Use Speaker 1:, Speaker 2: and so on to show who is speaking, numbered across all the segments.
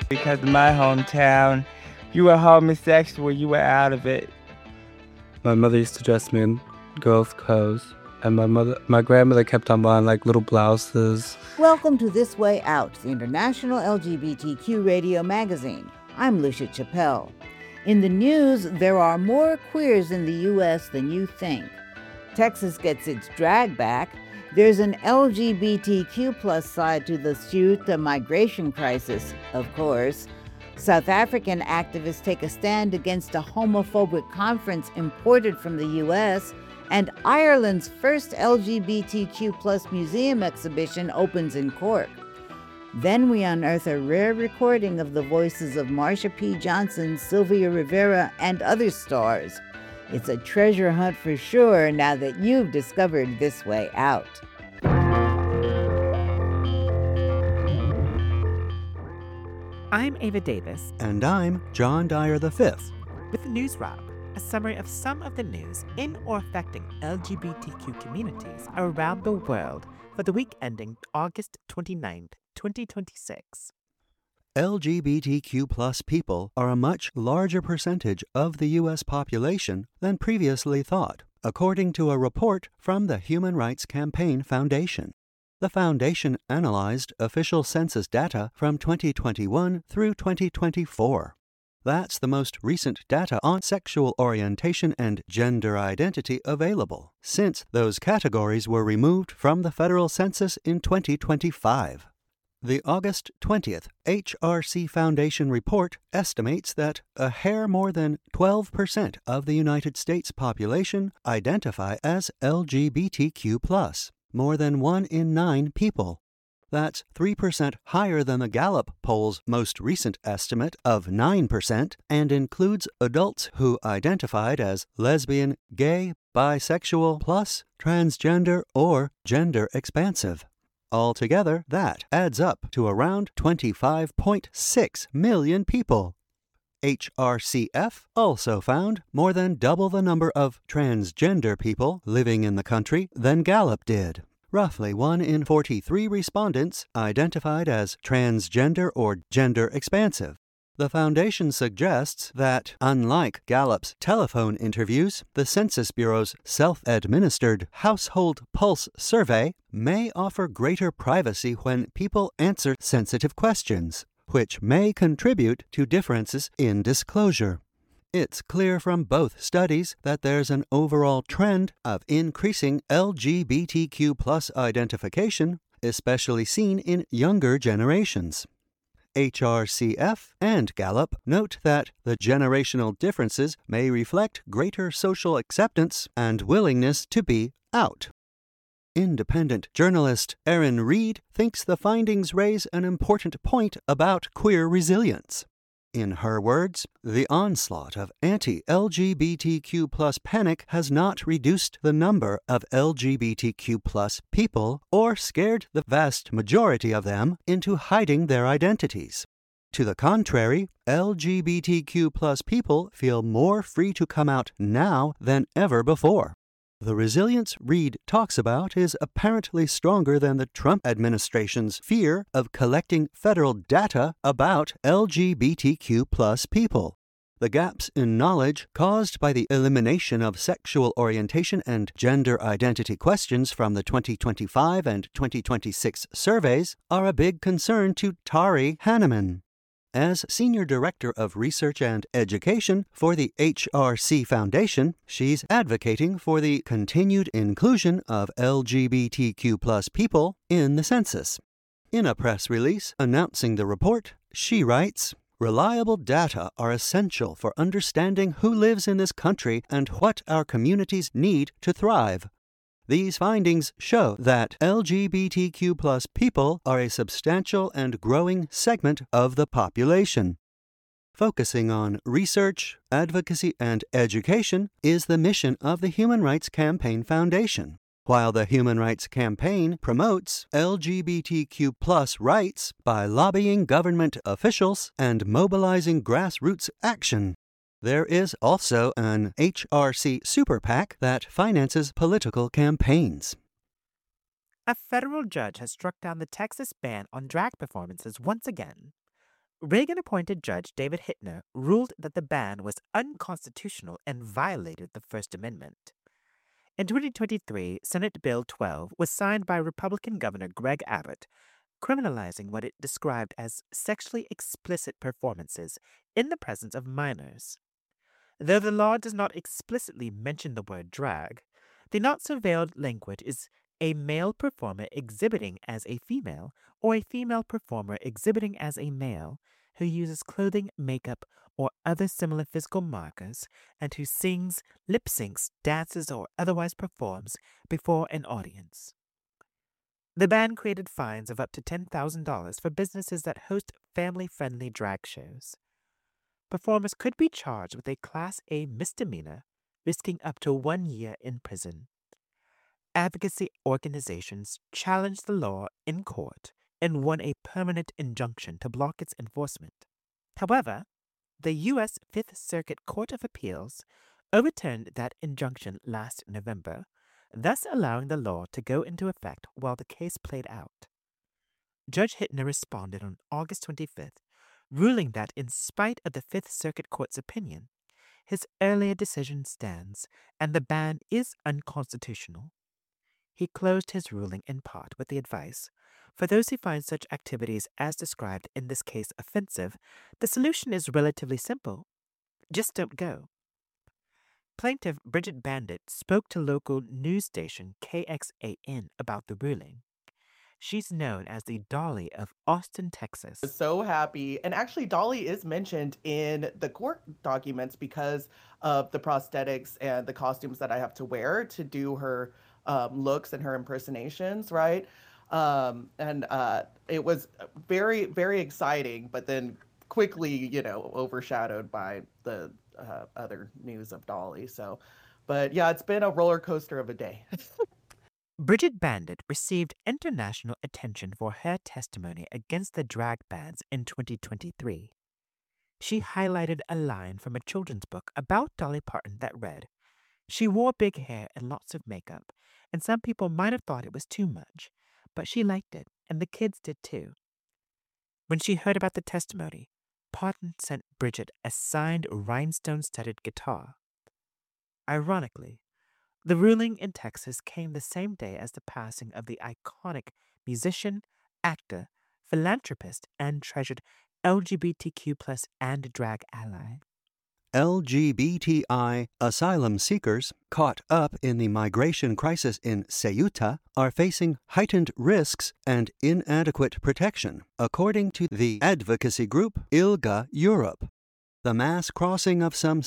Speaker 1: Because in my hometown, you were homosexual, you were out of it.
Speaker 2: My mother used to dress me in girls' clothes, and my grandmother kept on buying like little blouses.
Speaker 3: Welcome to This Way Out, the international LGBTQ radio magazine. I'm Lucia Chappelle. In the news, there are more queers in the U.S. than you think. Texas gets its drag back. There's an LGBTQ plus side to the Ceuta migration crisis, of course. South African activists take a stand against a homophobic conference imported from the U.S., and Ireland's first LGBTQ plus museum exhibition opens in Cork. Then we unearth a rare recording of the voices of Marsha P. Johnson, Sylvia Rivera, and other stars. It's a treasure hunt for sure now that you've discovered This Way Out.
Speaker 4: I'm Ava Davis.
Speaker 5: And I'm John Dyer V.
Speaker 4: With the News Wrap, a summary of some of the news in or affecting LGBTQ communities around the world for the week ending August 29th, 2026.
Speaker 5: LGBTQ plus people are a much larger percentage of the U.S. population than previously thought, according to a report from the Human Rights Campaign Foundation. The foundation analyzed official census data from 2021 through 2024. That's the most recent data on sexual orientation and gender identity available, since those categories were removed from the federal census in 2025. The August 20th HRC Foundation report estimates that a hair more than 12% of the United States population identify as LGBTQ+, more than 1 in 9 people. That's 3% higher than the Gallup poll's most recent estimate of 9% and includes adults who identified as lesbian, gay, bisexual, plus transgender or gender expansive. Altogether, that adds up to around 25.6 million people. HRCF also found more than double the number of transgender people living in the country than Gallup did. Roughly 1 in 43 respondents identified as transgender or gender expansive. The foundation suggests that, unlike Gallup's telephone interviews, the Census Bureau's self-administered Household Pulse survey may offer greater privacy when people answer sensitive questions, which may contribute to differences in disclosure. It's clear from both studies that there's an overall trend of increasing LGBTQ+ identification, especially seen in younger generations. HRCF and Gallup note that the generational differences may reflect greater social acceptance and willingness to be out. Independent journalist Erin Reed thinks the findings raise an important point about queer resilience. In her words, the onslaught of anti-LGBTQ+ panic has not reduced the number of LGBTQ+ people or scared the vast majority of them into hiding their identities. To the contrary, LGBTQ+ people feel more free to come out now than ever before. The resilience Reed talks about is apparently stronger than the Trump administration's fear of collecting federal data about LGBTQ+ people. The gaps in knowledge caused by the elimination of sexual orientation and gender identity questions from the 2025 and 2026 surveys are a big concern to Tari Hanneman. As Senior Director of Research and Education for the HRC Foundation, she's advocating for the continued inclusion of LGBTQ+ people in the census. In a press release announcing the report, she writes, "Reliable data are essential for understanding who lives in this country and what our communities need to thrive. These findings show that LGBTQ+ people are a substantial and growing segment of the population. Focusing on research, advocacy, and education is the mission of the Human Rights Campaign Foundation. While the Human Rights Campaign promotes LGBTQ+ rights by lobbying government officials and mobilizing grassroots action. There is also an HRC Super PAC that finances political campaigns.
Speaker 4: A federal judge has struck down the Texas ban on drag performances once again. Reagan-appointed Judge David Hittner ruled that the ban was unconstitutional and violated the First Amendment. In 2023, Senate Bill 12 was signed by Republican Governor Greg Abbott, criminalizing what it described as sexually explicit performances in the presence of minors. Though the law does not explicitly mention the word drag, the not-so-veiled language is a male performer exhibiting as a female or a female performer exhibiting as a male who uses clothing, makeup, or other similar physical markers and who sings, lip-syncs, dances, or otherwise performs before an audience. The ban created fines of up to $10,000 for businesses that host family-friendly drag shows. Performers could be charged with a Class A misdemeanor, risking up to 1 year in prison. Advocacy organizations challenged the law in court and won a permanent injunction to block its enforcement. However, the U.S. Fifth Circuit Court of Appeals overturned that injunction last November, thus allowing the law to go into effect while the case played out. Judge Hittner responded on August 25th, ruling that in spite of the Fifth Circuit Court's opinion, his earlier decision stands and the ban is unconstitutional. He closed his ruling in part with the advice, for those who find such activities as described in this case offensive, the solution is relatively simple. Just don't go. Plaintiff Bridget Bandit spoke to local news station KXAN about the ruling. She's known as the Dolly of Austin, Texas.
Speaker 6: So happy. And actually, Dolly is mentioned in the court documents because of the prosthetics and the costumes that I have to wear to do her looks and her impersonations, right? It was very, very exciting, but then quickly, overshadowed by the other news of Dolly. So, but yeah, it's been a roller coaster of a day.
Speaker 4: Bridget Bandit received international attention for her testimony against the drag bans in 2023. She highlighted a line from a children's book about Dolly Parton that read, "She wore big hair and lots of makeup, and some people might have thought it was too much, but she liked it, and the kids did too." When she heard about the testimony, Parton sent Bridget a signed rhinestone-studded guitar. Ironically, the ruling in Texas came the same day as the passing of the iconic musician, actor, philanthropist, and treasured LGBTQ+ and drag ally.
Speaker 5: LGBTI asylum seekers caught up in the migration crisis in Ceuta are facing heightened risks and inadequate protection, according to the advocacy group ILGA Europe. The mass crossing of some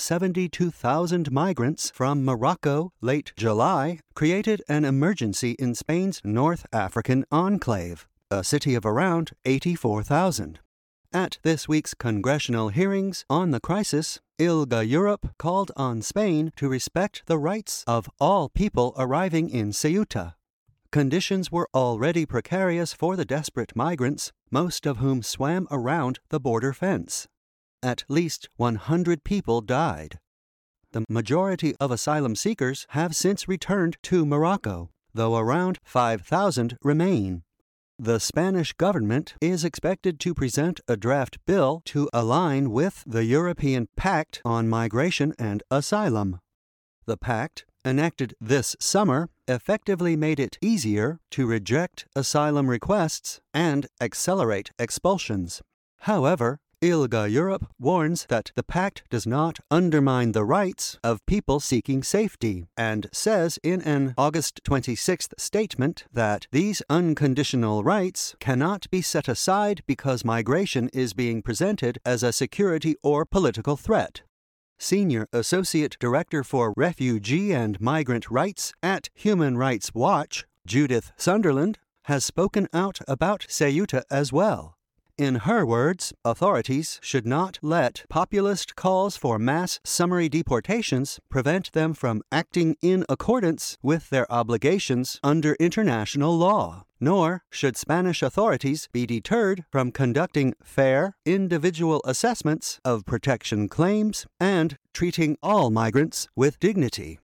Speaker 5: 72,000 migrants from Morocco late July created an emergency in Spain's North African enclave, a city of around 84,000. At this week's congressional hearings on the crisis, ILGA Europe called on Spain to respect the rights of all people arriving in Ceuta. Conditions were already precarious for the desperate migrants, most of whom swam around the border fence. At least 100 people died. The majority of asylum seekers have since returned to Morocco, though around 5,000 remain. The Spanish government is expected to present a draft bill to align with the European Pact on Migration and Asylum. The pact, enacted this summer, effectively made it easier to reject asylum requests and accelerate expulsions. However, ILGA Europe warns that the pact does not undermine the rights of people seeking safety and says in an August 26th statement that these unconditional rights cannot be set aside because migration is being presented as a security or political threat. Senior Associate Director for Refugee and Migrant Rights at Human Rights Watch, Judith Sunderland, has spoken out about Ceuta as well. In her words, authorities should not let populist calls for mass summary deportations prevent them from acting in accordance with their obligations under international law, nor should Spanish authorities be deterred from conducting fair, individual assessments of protection claims and treating all migrants with dignity.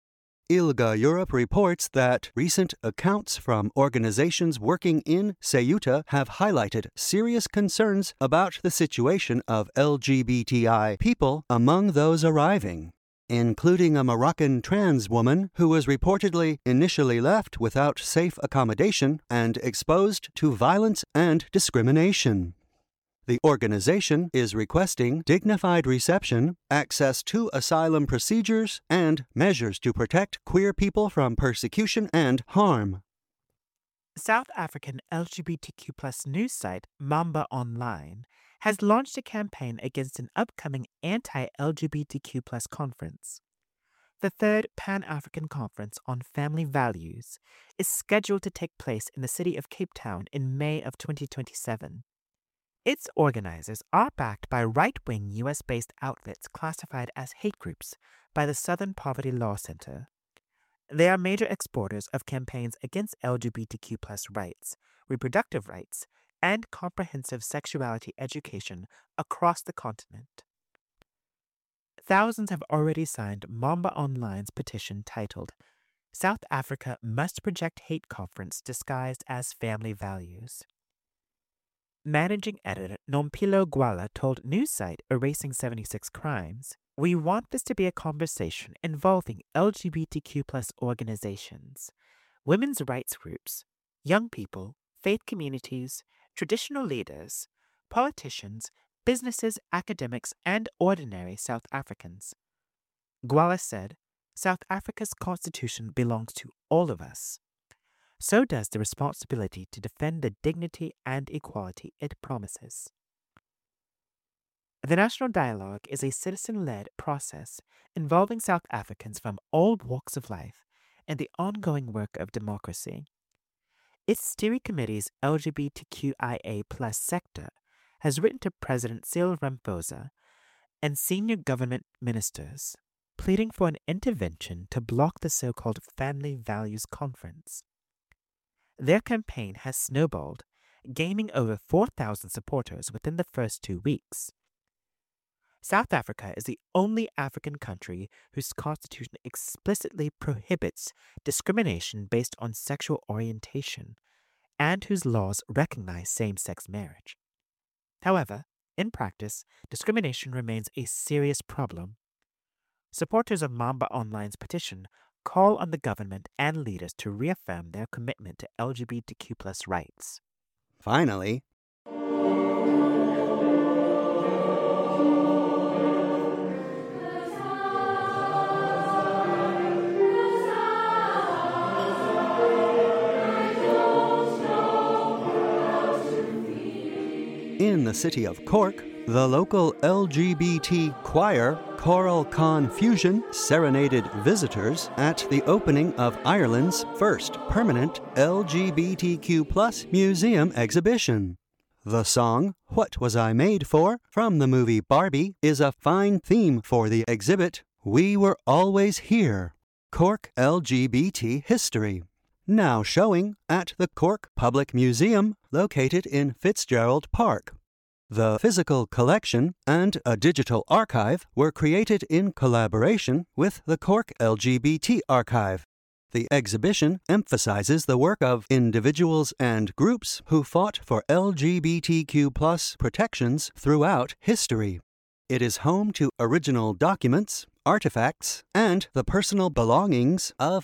Speaker 5: ILGA Europe reports that recent accounts from organizations working in Ceuta have highlighted serious concerns about the situation of LGBTI people among those arriving, including a Moroccan trans woman who was reportedly initially left without safe accommodation and exposed to violence and discrimination. The organization is requesting dignified reception, access to asylum procedures, and measures to protect queer people from persecution and harm.
Speaker 4: South African LGBTQ+ news site Mamba Online has launched a campaign against an upcoming anti-LGBTQ+ conference. The third Pan-African Conference on Family Values is scheduled to take place in the city of Cape Town in May of 2027. Its organizers are backed by right-wing US-based outlets classified as hate groups by the Southern Poverty Law Center. They are major exporters of campaigns against LGBTQ+ rights, reproductive rights, and comprehensive sexuality education across the continent. Thousands have already signed Mamba Online's petition titled, "South Africa Must Project Hate Conference Disguised as Family Values." Managing editor Nompilo Gwala told news site Erasing 76 Crimes, "We want this to be a conversation involving LGBTQ+ organizations, women's rights groups, young people, faith communities, traditional leaders, politicians, businesses, academics, and ordinary South Africans." Gwala said, "South Africa's constitution belongs to all of us. So does the responsibility to defend the dignity and equality it promises." The National Dialogue is a citizen-led process involving South Africans from all walks of life in the ongoing work of democracy. Its steering committee's LGBTQIA+ sector has written to President Cyril Ramaphosa and senior government ministers, pleading for an intervention to block the so-called Family Values Conference. Their campaign has snowballed, gaining over 4,000 supporters within the first 2 weeks. South Africa is the only African country whose constitution explicitly prohibits discrimination based on sexual orientation and whose laws recognize same-sex marriage. However, in practice, discrimination remains a serious problem. Supporters of Mamba Online's petition call on the government and leaders to reaffirm their commitment to LGBTQ+ rights.
Speaker 5: Finally, in the city of Cork, the local LGBT choir Choral Confusion serenaded visitors at the opening of Ireland's first permanent LGBTQ+ museum exhibition. The song, "What Was I Made For?" from the movie Barbie is a fine theme for the exhibit, "We Were Always Here, Cork LGBT History," now showing at the Cork Public Museum located in Fitzgerald Park. The physical collection and a digital archive were created in collaboration with the Cork LGBT Archive. The exhibition emphasizes the work of individuals and groups who fought for LGBTQ+ protections throughout history. It is home to original documents, artifacts, and the personal belongings of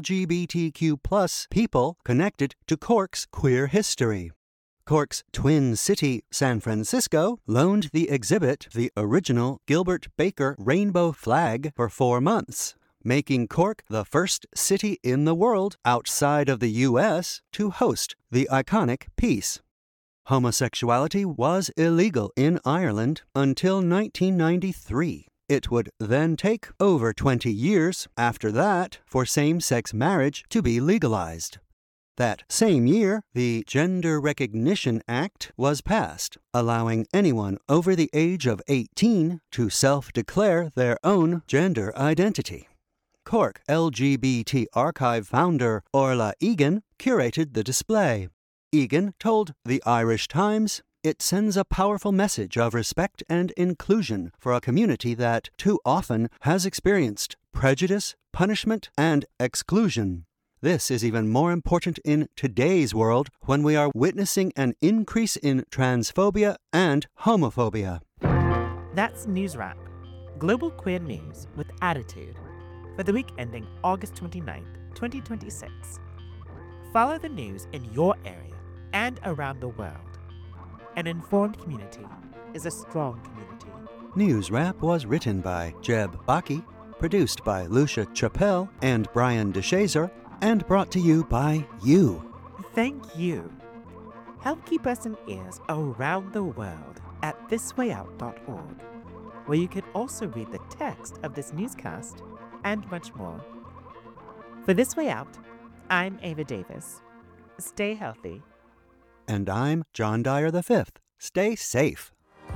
Speaker 5: LGBTQ+ people connected to Cork's queer history. Cork's twin city, San Francisco, loaned the exhibit the original Gilbert Baker rainbow flag for 4 months, making Cork the first city in the world outside of the U.S. to host the iconic piece. Homosexuality was illegal in Ireland until 1993. It would then take over 20 years after that for same-sex marriage to be legalized. That same year, the Gender Recognition Act was passed, allowing anyone over the age of 18 to self-declare their own gender identity. Cork LGBT Archive founder Orla Egan curated the display. Egan told the Irish Times, it sends a powerful message of respect and inclusion for a community that, too often, has experienced prejudice, punishment, and exclusion. This is even more important in today's world when we are witnessing an increase in transphobia and homophobia.
Speaker 4: That's News Wrap, global queer news with attitude, for the week ending August 29th, 2026. Follow the news in your area and around the world. An informed community is a strong community.
Speaker 5: News Wrap was written by Jeb Baki, produced by Lucia Chappelle and Brian DeShazer, and brought to you by you.
Speaker 4: Thank you. Help keep us in ears around the world at thiswayout.org, where you can also read the text of this newscast and much more. For This Way Out, I'm Ava Davis. Stay healthy.
Speaker 5: And I'm John Dyer V. Stay safe.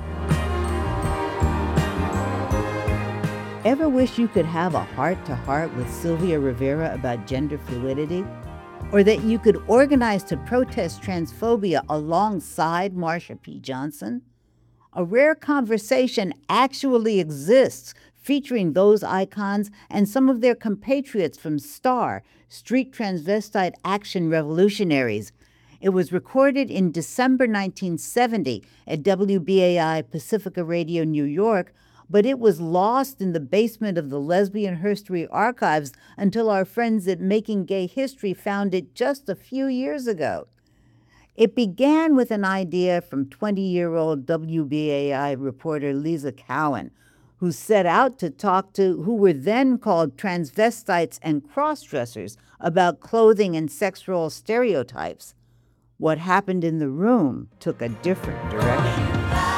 Speaker 3: Ever wish you could have a heart-to-heart with Sylvia Rivera about gender fluidity? Or that you could organize to protest transphobia alongside Marsha P. Johnson? A rare conversation actually exists featuring those icons and some of their compatriots from STAR, Street Transvestite Action Revolutionaries. It was recorded in December 1970 at WBAI Pacifica Radio, New York, but it was lost in the basement of the Lesbian Herstory archives until our friends at Making Gay History found it just a few years ago. It began with an idea from 20-year-old WBAI reporter Lisa Cowan, who set out to talk to who were then called transvestites and cross-dressers about clothing and sex role stereotypes. What happened in the room took a different direction.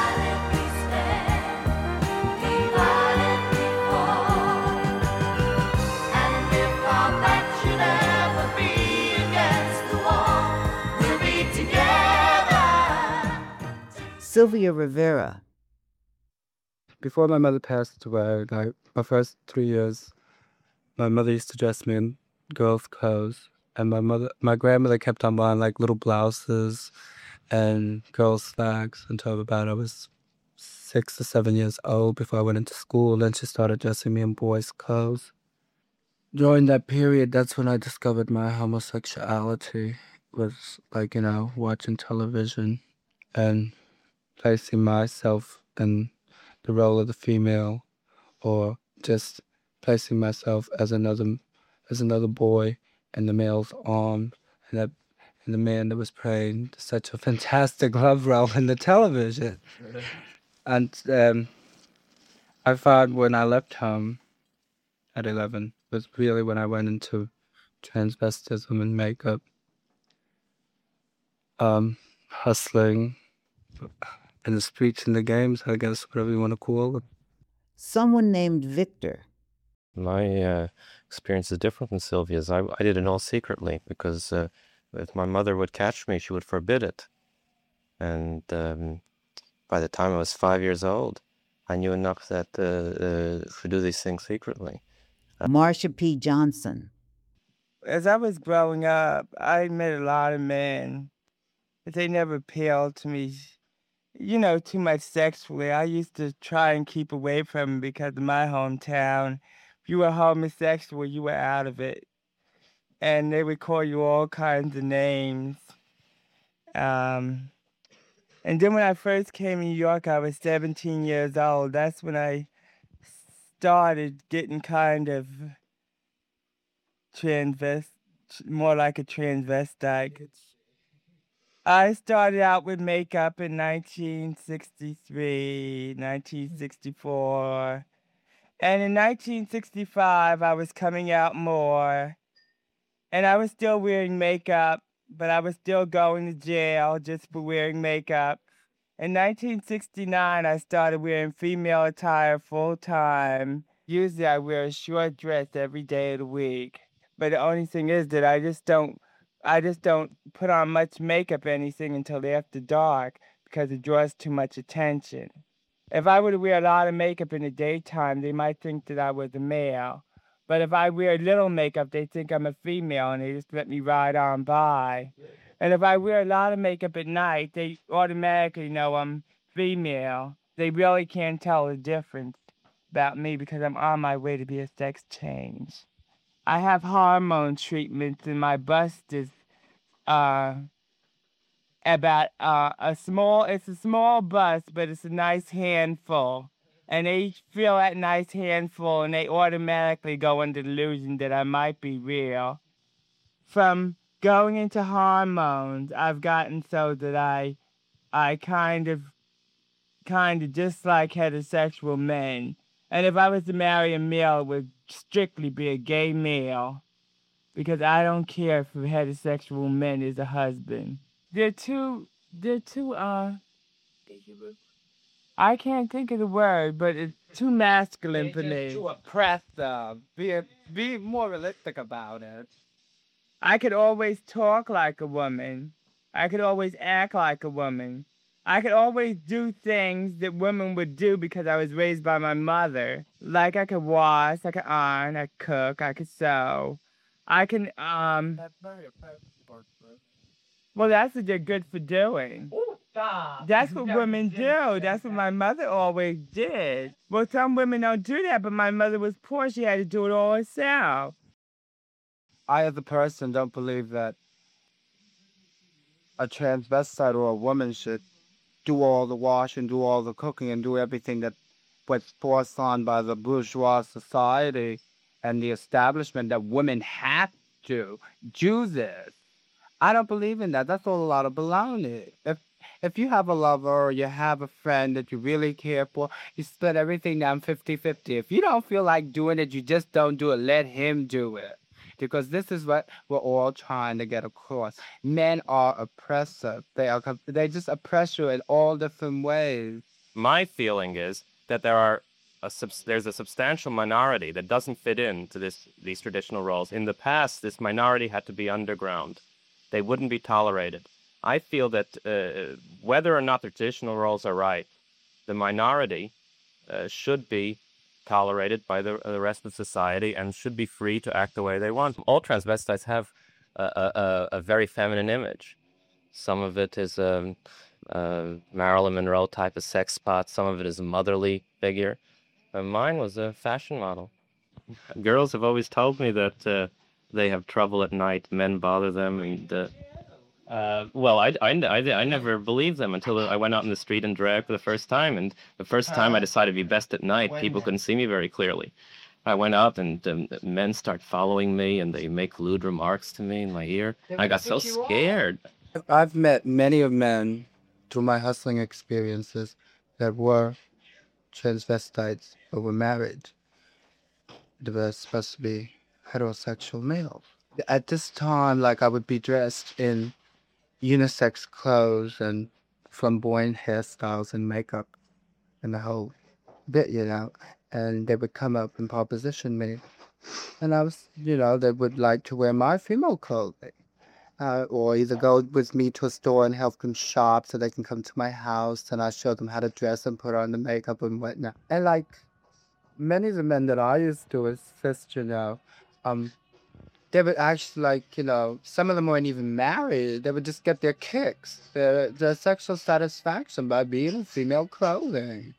Speaker 3: Sylvia Rivera.
Speaker 2: Before my mother passed away, like my first 3 years, my mother used to dress me in girls' clothes, and my grandmother kept on buying like little blouses and girls' slacks until about I was 6 or 7 years old before I went into school. Then she started dressing me in boys' clothes. During that period, that's when I discovered my homosexuality. Was like, watching television and placing myself in the role of the female, or just placing myself as another boy in the male's arms, and the man that was playing such a fantastic love role in the television. And I found when I left home at 11 was really when I went into transvestism and makeup, hustling in the streets and the games, I guess, whatever you want to call it.
Speaker 3: Someone named Victor.
Speaker 7: My experience is different from Sylvia's. I did it all secretly because if my mother would catch me, she would forbid it. And by the time I was 5 years old, I knew enough that to do these things secretly.
Speaker 3: Marsha P. Johnson.
Speaker 1: As I was growing up, I met a lot of men, but they never appealed to me, too much sexually. I used to try and keep away from them because in my hometown, if you were homosexual, you were out of it. And they would call you all kinds of names. And then when I first came to New York, I was 17 years old. That's when I started getting kind of more like a transvestite. I started out with makeup in 1963, 1964. And in 1965, I was coming out more. And I was still wearing makeup, but I was still going to jail just for wearing makeup. In 1969, I started wearing female attire full-time. Usually I wear a short dress every day of the week. But the only thing is that I just don't put on much makeup or anything until after dark because it draws too much attention. If I were to wear a lot of makeup in the daytime, they might think that I was a male. But if I wear little makeup, they think I'm a female and they just let me ride on by. And if I wear a lot of makeup at night, they automatically know I'm female. They really can't tell the difference about me because I'm on my way to be a sex change. I have hormone treatments and my bust is about it's a small bust, but it's a nice handful. And they feel that nice handful and they automatically go under the illusion that I might be real. From going into hormones, I've gotten so that I kind of dislike heterosexual men. And if I was to marry a male, it would strictly be a gay male. Because I don't care if a heterosexual man is a husband. They're too, I can't think of the word, but it's too masculine for me.
Speaker 2: Too oppressive. Be more realistic about it.
Speaker 1: I could always talk like a woman. I could always act like a woman. I could always do things that women would do because I was raised by my mother. Like I could wash, I could iron, I could cook, I could sew. I can,
Speaker 2: That's very oppressive.
Speaker 1: well, that's what they're good for doing.
Speaker 2: Stop.
Speaker 1: That's what women do. That's what my mother always did. Well, some women don't do that, but my mother was poor. She had to do it all herself.
Speaker 2: I, as a person, don't believe that a transvestite or a woman should do all the washing, do all the cooking, and do everything that was forced on by the bourgeois society and the establishment that women have to do this. I don't believe in that. That's all a lot of baloney. If you have a lover or you have a friend that you really care for, you split everything down 50-50. If you don't feel like doing it, you just don't do it. Let him do it. Because this is what we're all trying to get across. Men are oppressive. They just oppress you in all different ways.
Speaker 7: My feeling is that there's a substantial minority that doesn't fit into these traditional roles. In the past, this minority had to be underground. They wouldn't be tolerated. I feel that whether or not the traditional roles are right, the minority should be tolerated by the rest of society and should be free to act the way they want. All transvestites have a very feminine image. Some of it is a Marilyn Monroe type of sex spot. Some of it is a motherly figure. Mine was a fashion model. Girls have always told me that they have trouble at night. Men bother them. And, well, I never believed them until I went out in the street in drag for the first time. And the first time I decided to be best at night, people couldn't see me very clearly. I went out and men start following me and they make lewd remarks to me in my ear. I got so scared.
Speaker 2: I've met many of men through my hustling experiences that were transvestites or were married. They were supposed to be heterosexual males. At this time, like, I would be dressed in unisex clothes and flamboyant hairstyles and makeup and the whole bit, you know, and they would come up and proposition me. And I was, you know, they would like to wear my female clothing. Or either go with me to a store and help them shop so they can come to my house and I show them how to dress and put on the makeup and whatnot. And like many of the men that I used to assist, you know, they would actually, like, you know, some of them weren't even married. They would just get their kicks, their sexual satisfaction by being in female clothing.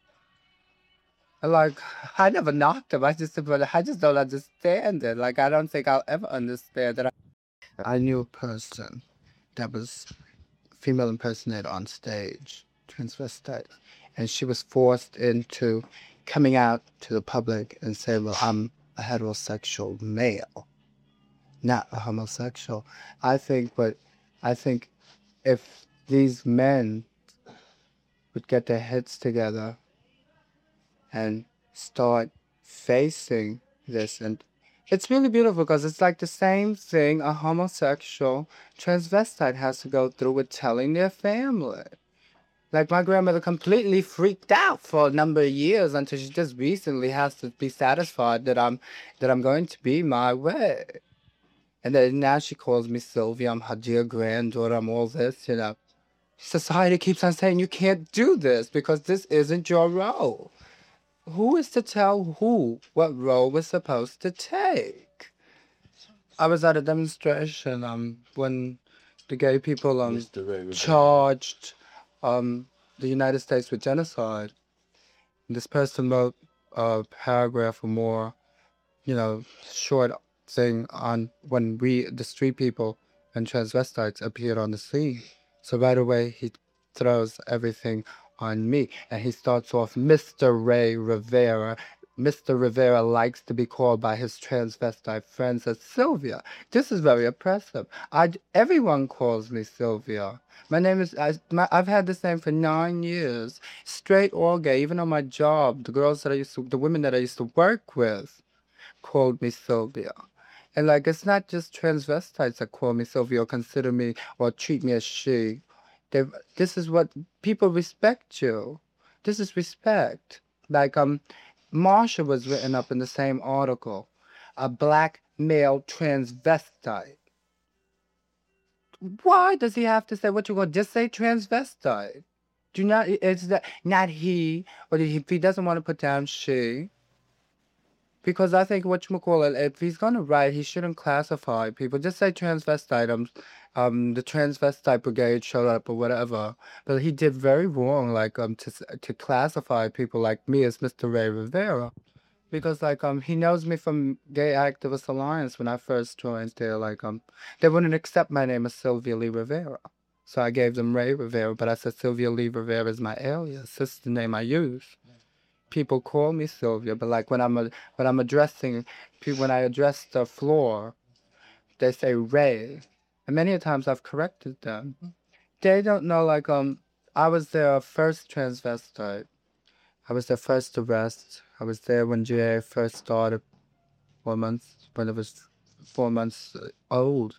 Speaker 2: And like, I never knocked them. I just don't understand it. Like, I don't think I'll ever understand it. I knew a person that was a female impersonator on stage, transvestite, and she was forced into coming out to the public and say, well, I'm a heterosexual male, not a homosexual. I think if these men would get their heads together and start facing this, and it's really beautiful because it's like the same thing a homosexual transvestite has to go through with telling their family. Like, my grandmother completely freaked out for a number of years until she just recently has to be satisfied that I'm going to be my way. And then now she calls me Sylvia, I'm her dear granddaughter, I'm all this, you know. Society keeps on saying you can't do this because this isn't your role. Who is to tell who what role we're supposed to take? I was at a demonstration when the gay people charged the United States with genocide. This person wrote a paragraph or more, short thing on when the street people and transvestites appeared on the scene. So right away he throws everything on me, and he starts off Mr. Ray Rivera. Mr. Rivera likes to be called by his transvestite friends as Sylvia. This is very oppressive. Everyone calls me Sylvia. My name is, I've had this name for 9 years, straight or gay. Even on my job, the women that I used to work with called me Sylvia. And it's not just transvestites that call me Sylvia or consider me or treat me as she. This is what people respect you. This is respect. Marsha was written up in the same article. A black male transvestite. Why does he have to say what you're going to just say transvestite? It's not he, or if he doesn't want to put down she. Because I think if he's going to write, he shouldn't classify people. Just say transvestite. The transvestite brigade showed up or whatever. But he did very wrong, to classify people like me as Mr. Ray Rivera. Because he knows me from Gay Activist Alliance when I first joined there. They wouldn't accept my name as Sylvia Lee Rivera. So I gave them Ray Rivera, but I said Sylvia Lee Rivera is my alias. This is the name I use. People call me Sylvia, but when I address the floor, they say Ray, and many times I've corrected them. They don't know. I was their first transvestite. I was their first arrest. I was there when GA first started, when it was 4 months old.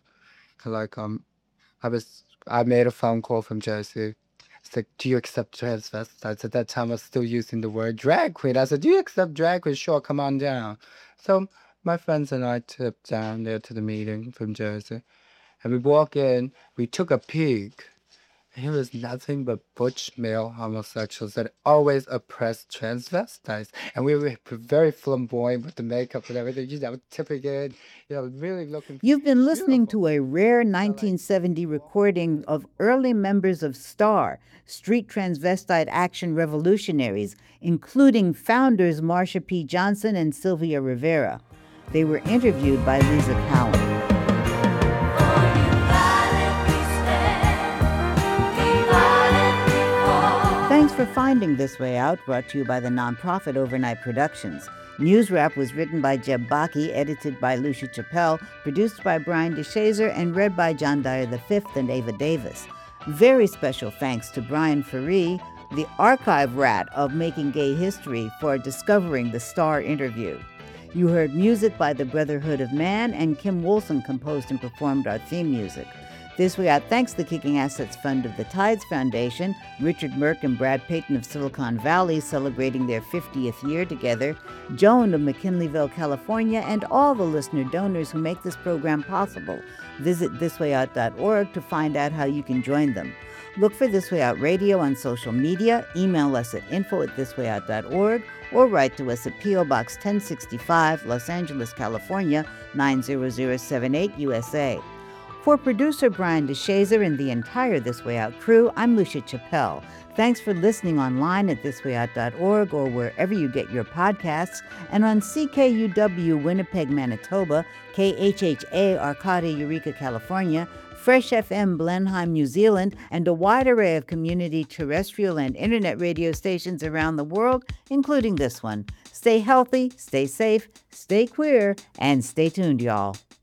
Speaker 2: I made a phone call from Jersey. It's like, do you accept transvestites? At that time, I was still using the word drag queen. I said, do you accept drag queen? Sure, come on down. So my friends and I tipped down there to the meeting from Jersey. And we walk in, we took a peek. And here was nothing but butch male homosexuals that always oppressed transvestites. And we were very flamboyant with the makeup and everything, tipping in, really looking.
Speaker 3: You've been listening to a rare 1970 recording of early members of STAR, Street Transvestite Action Revolutionaries, including founders Marsha P. Johnson and Sylvia Rivera. They were interviewed by Lisa Cowan. Thanks for finding This Way Out, brought to you by the nonprofit Overnight Productions. News Wrap was written by Jeb Baki, edited by Lucia Chappelle, produced by Brian DeShazer, and read by John Dyer V and Ava Davis. Very special thanks to Brian Ferree, the archive rat of Making Gay History, for discovering the STAR interview. You heard music by the Brotherhood of Man, and Kim Wilson composed and performed our theme music. This Way Out thanks the Kicking Assets Fund of the Tides Foundation, Richard Merck and Brad Payton of Silicon Valley celebrating their 50th year together, Joan of McKinleyville, California, and all the listener donors who make this program possible. Visit thiswayout.org to find out how you can join them. Look for This Way Out Radio on social media, email us at info@thiswayout.org, or write to us at P.O. Box 1065, Los Angeles, California, 90078, USA. For producer Brian DeShazer and the entire This Way Out crew, I'm Lucia Chappelle. Thanks for listening online at thiswayout.org or wherever you get your podcasts, and on CKUW Winnipeg, Manitoba, KHHA Arcata, Eureka, California, Fresh FM Blenheim, New Zealand, and a wide array of community terrestrial and internet radio stations around the world, including this one. Stay healthy, stay safe, stay queer, and stay tuned, y'all.